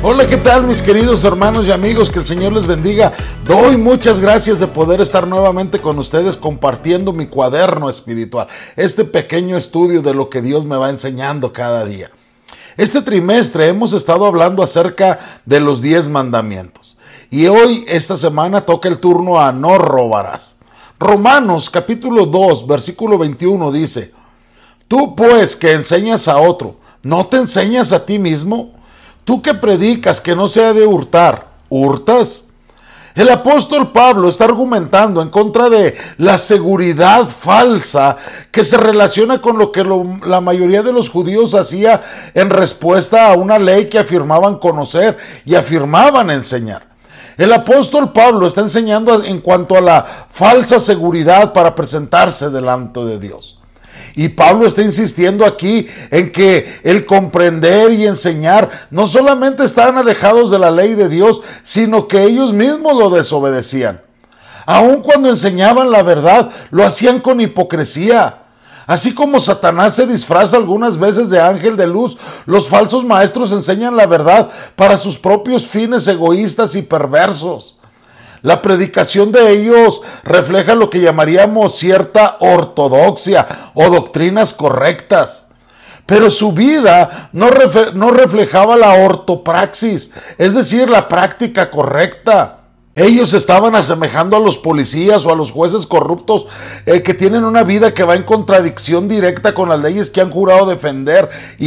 Hola, ¿qué tal mis queridos hermanos y amigos? Que el Señor les bendiga. Doy muchas gracias de poder estar nuevamente con ustedes compartiendo mi cuaderno espiritual, este pequeño estudio de lo que Dios me va enseñando cada día. Este trimestre hemos estado hablando acerca de los 10 mandamientos y hoy, esta semana, toca el turno a no robarás. Romanos capítulo 2, versículo 21 dice: tú pues que enseñas a otro, ¿no te enseñas a ti mismo? Tú que predicas que no se ha de hurtar, ¿hurtas? El apóstol Pablo está argumentando en contra de la seguridad falsa que se relaciona con lo que la mayoría de los judíos hacía en respuesta a una ley que afirmaban conocer y afirmaban enseñar. El apóstol Pablo está enseñando en cuanto a la falsa seguridad para presentarse delante de Dios. Y Pablo está insistiendo aquí en que el comprender y enseñar no solamente estaban alejados de la ley de Dios, sino que ellos mismos lo desobedecían. Aun cuando enseñaban la verdad, lo hacían con hipocresía. Así como Satanás se disfraza algunas veces de ángel de luz, los falsos maestros enseñan la verdad para sus propios fines egoístas y perversos. La predicación de ellos refleja lo que llamaríamos cierta ortodoxia o doctrinas correctas. Pero su vida no reflejaba la ortopraxis, es decir, la práctica correcta. Ellos estaban asemejando a los policías o a los jueces corruptos que tienen una vida que va en contradicción directa con las leyes que han jurado defender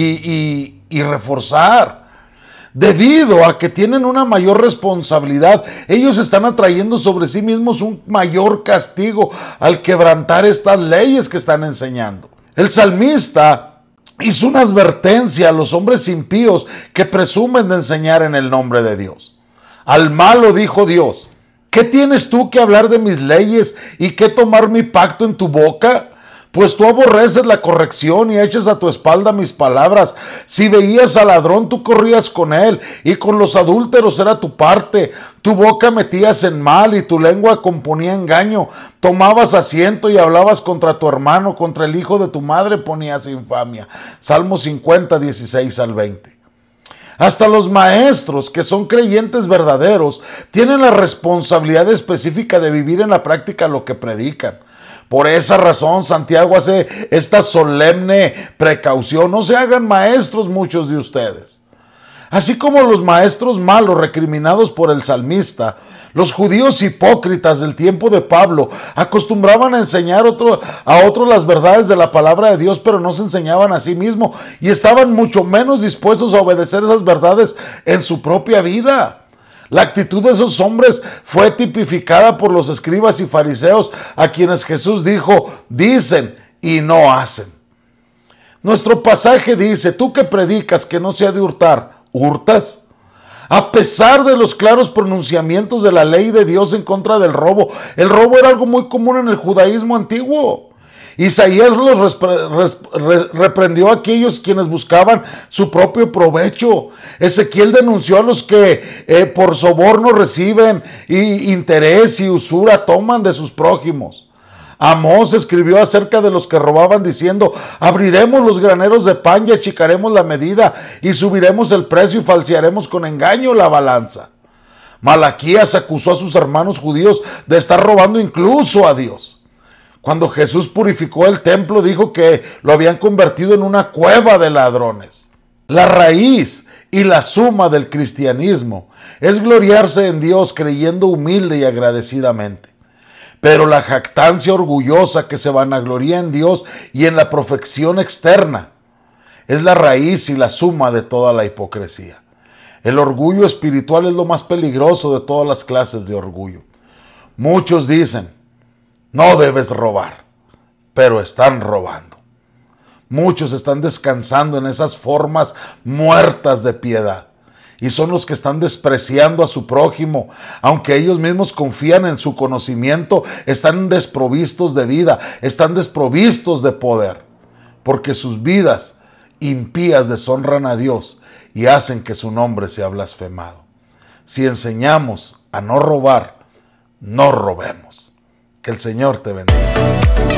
y reforzar. Debido a que tienen una mayor responsabilidad, ellos están atrayendo sobre sí mismos un mayor castigo al quebrantar estas leyes que están enseñando. El salmista hizo una advertencia a los hombres impíos que presumen de enseñar en el nombre de Dios. Al malo dijo Dios: ¿qué tienes tú que hablar de mis leyes y que tomar mi pacto en tu boca? Pues tú aborreces la corrección y echas a tu espalda mis palabras. Si veías al ladrón, tú corrías con él, y con los adúlteros era tu parte. Tu boca metías en mal y tu lengua componía engaño. Tomabas asiento y hablabas contra tu hermano, contra el hijo de tu madre ponías infamia. Salmo 50, 16 al 20. Hasta los maestros, que son creyentes verdaderos, tienen la responsabilidad específica de vivir en la práctica lo que predican. Por esa razón, Santiago hace esta solemne precaución: no se hagan maestros muchos de ustedes. Así como los maestros malos recriminados por el salmista, los judíos hipócritas del tiempo de Pablo acostumbraban a enseñar a otros las verdades de la palabra de Dios, pero no se enseñaban a sí mismos y estaban mucho menos dispuestos a obedecer esas verdades en su propia vida. La actitud de esos hombres fue tipificada por los escribas y fariseos, a quienes Jesús dijo: dicen y no hacen. Nuestro pasaje dice: tú que predicas que no se ha de hurtar, ¿hurtas? A pesar de los claros pronunciamientos de la ley de Dios en contra del robo, el robo era algo muy común en el judaísmo antiguo. Isaías los reprendió a aquellos quienes buscaban su propio provecho. Ezequiel denunció a los que por soborno reciben interés y usura toman de sus prójimos. Amós escribió acerca de los que robaban diciendo: abriremos los graneros de pan y achicaremos la medida y subiremos el precio y falsearemos con engaño la balanza. Malaquías acusó a sus hermanos judíos de estar robando incluso a Dios. Cuando Jesús purificó el templo, dijo que lo habían convertido en una cueva de ladrones. La raíz y la suma del cristianismo es gloriarse en Dios creyendo humilde y agradecidamente. Pero la jactancia orgullosa que se vanagloria en Dios y en la perfección externa es la raíz y la suma de toda la hipocresía. El orgullo espiritual es lo más peligroso de todas las clases de orgullo. Muchos dicen: no debes robar, pero están robando. Muchos están descansando en esas formas muertas de piedad y son los que están despreciando a su prójimo. Aunque ellos mismos confían en su conocimiento, están desprovistos de vida, están desprovistos de poder, porque sus vidas impías deshonran a Dios y hacen que su nombre sea blasfemado. Si enseñamos a no robar, no robemos. Que el Señor te bendiga.